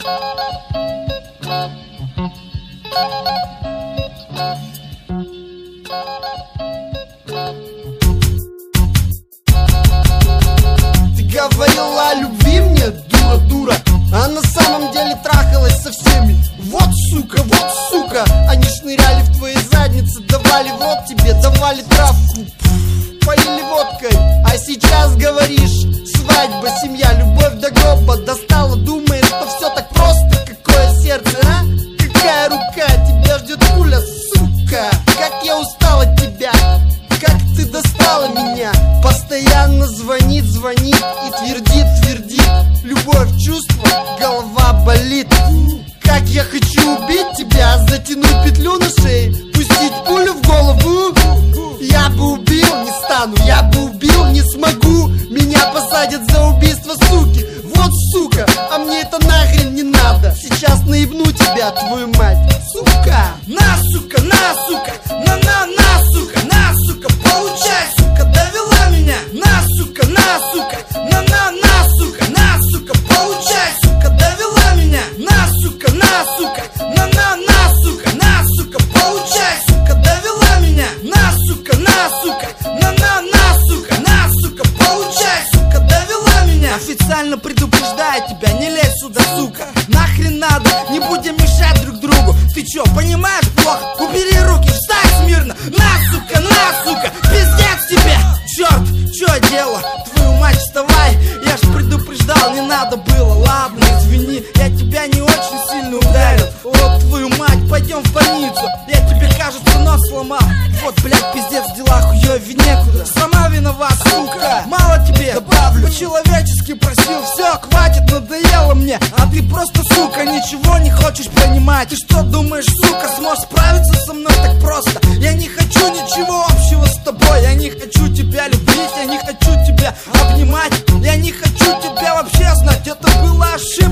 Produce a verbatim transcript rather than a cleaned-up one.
Говорила о любви мне, дура-дура, а на самом деле трахалась со всеми. Вот сука, вот сука, они шныряли в твои задницы, давали в рот тебе, давали травку, пфф, поили водкой. А сейчас говоришь, свадьба, семья, любовь до гроба. Достала, думает, что все так просто. Какое сердце, а? Какая рука? Тебя ждет пуля, сука. Как я устал от тебя, как ты достала меня. Постоянно звонит, звонит и твердит, твердит. Любовь, чувство, голова болит. Как я хочу убить тебя, затянуть петлю на шее, пустить пулю в голову. Я бы убил, не стану, я бы убил, не смогу. Меня посадят за убийство, суки. Вот сука, а мне это нахрен не надо. Сейчас наебну тебя, твою мать, сука. На, сука, на, сука, на-на, на, сука, на, сука, получай, сука, довела меня. На, сука, на, сука, на-на, на, сука, на, сука, получай, сука, довела меня. На, сука, на, сука, на-на, на, сука, на, сука, получай, сука, довела меня. На, сука, на, сука, на-на, на, сука, на, сука, получай, сука, довела меня. Официально предупреждаю тебя, не лезь сюда, сука. Нахрен надо, не будем мешать друг другу. Ты чё, понимаешь плохо? Убери руки, встань смирно. На, сука, на, сука, пиздец тебе. Черт, чё дело? Твою мать, вставай. Я ж предупреждал, не надо было. Ладно, извини, я тебя не очень сильно ударил. Вот твою мать, пойдем в больницу. Я тебе, кажется, нос сломал. Вот, блядь, пиздец, дела хуёвее некуда. Сама виновата, сука. Мало тебе, добавлю. По-человечески просил, все, хватит, надоело мне. А ты просто, сука, ничего не хочешь понимать. Ты что думаешь, сука, сможешь справиться со мной так просто? Я не хочу ничего общего с тобой. Я не хочу тебя любить, я не хочу тебя обнимать. Я не хочу тебя вообще знать, это была ошибка.